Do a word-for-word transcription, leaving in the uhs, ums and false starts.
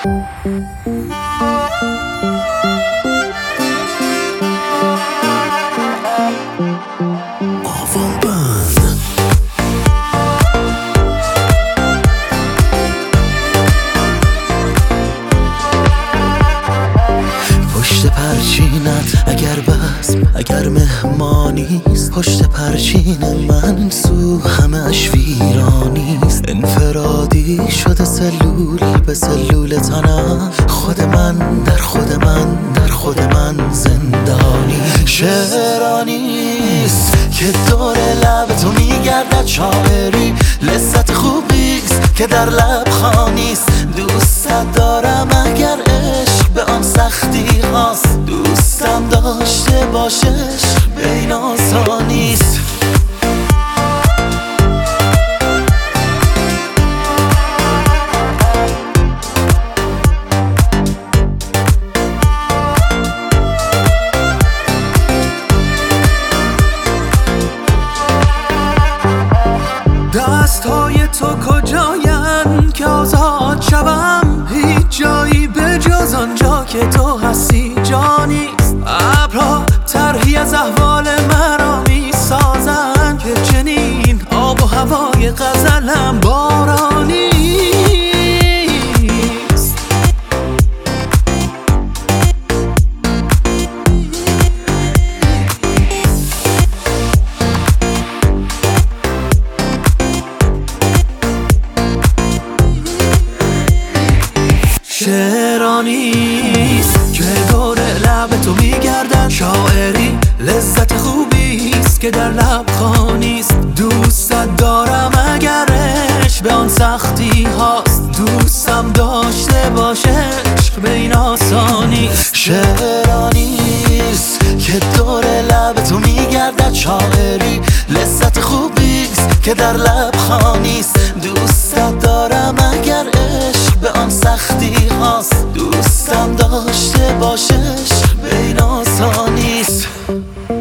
پشت پرچینت اگر بزم اگر مهمانیست، پشت پرچین من این سو همه اش ویرانیست. انفرادی شده سلول به سلول تنم، خود من در خود من در خود من زندانی. شعرانیست که دور لب تو میگردد شاعری، لذت خوبیست که در لب خانیست. دوست دارم اگر عشق به آن سختی هاست، دوستم داشته باشه عشق به این آسانیست. دستهای تو کجاین که آزاد شوم؟ هیچ جایی به جز آنجا که تو هستی جانیست. ابرها طرحی از احوال مرا می سازن که چنین آب و هوای غزلم بارانیست. شعرانیست که دور لب تو میگردد شاعری، لذت خوبیست که در لب خانیست. دوستت دارم اگر عشق به آن سختی هاست، دوستم داشته باشه عشق به این آسانیست. شعرانیست که دور لب تو میگردد شاعری، لذت خوبیست که در لب خانیست. دوستت دارم اگر عشق به آن سختی هاست، دوستم داشته باشه عشق به این آسانیست.